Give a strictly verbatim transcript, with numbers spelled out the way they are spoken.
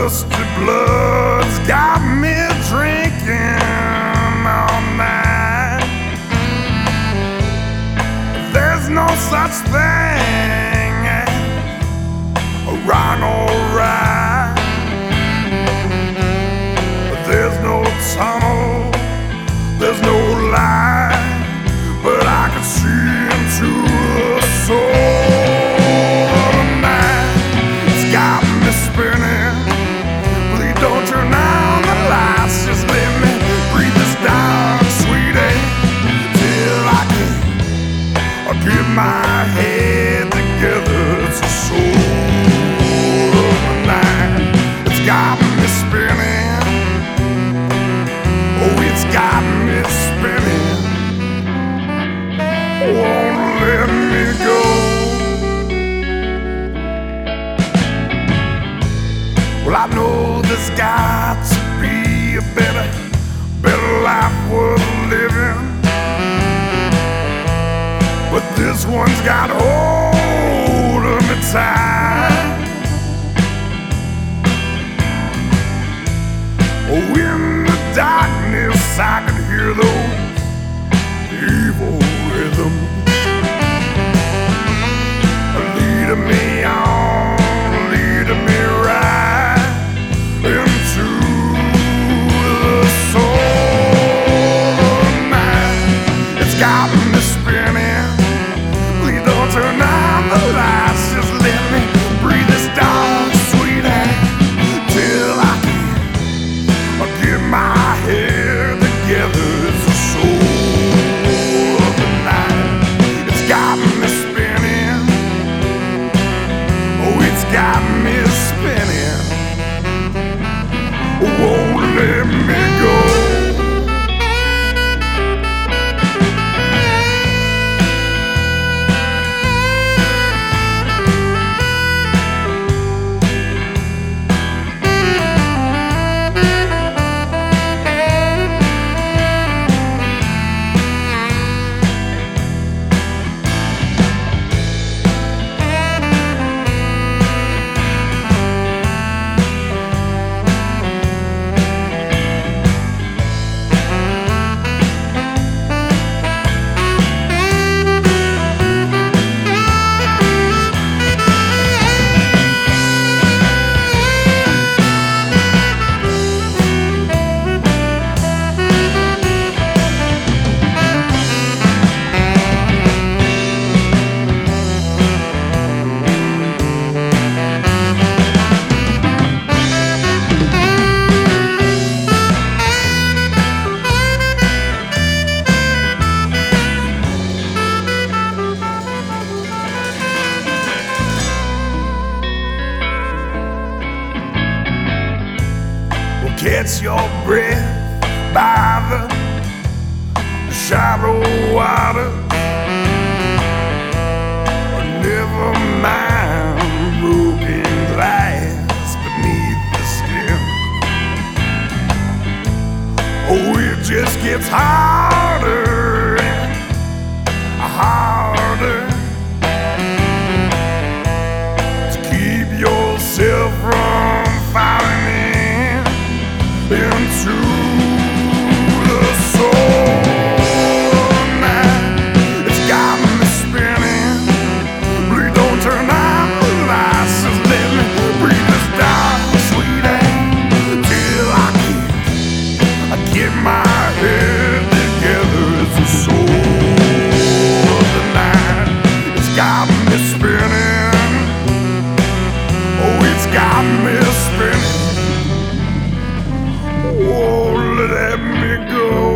thirsty blood's got me drinking all night. There's no such thing as a wrong or right. There's no tunnel, there's no light, but I can see into the soul of the night. It's got me spinning. Please don't turn on the lights, just let me breathe this down, sweetie, till I can I'll get my head together. It's the soul of the night. It's got me spinning. Oh, it's got me spinning. Won't let me go. Well, I know there's got to be a better, better life worth living, but this one's got hold of me tight. Oh, in the darkness I could hear those evil rhythms leading me on, leading me right into the soul of night. It's got me spinning. Please don't turn on the lights, just let me breathe this down, sweetie, till I can I'll get my head together. It's the soul of the night. It's got me spinning. Oh, it's got me spinning. Won't let me go. Catch your breath by the shallow water. Never mind broken glass beneath the skin. Oh, it just gets harder and harder to keep yourself from falling in into the soul of night. It's got me spinning. Please don't turn on the lights, just let me breathe this down, sweetie, till I can I get my head together. It's the soul of the night. It's got me spinning. Oh, it's got me spinning. Oh, let me go.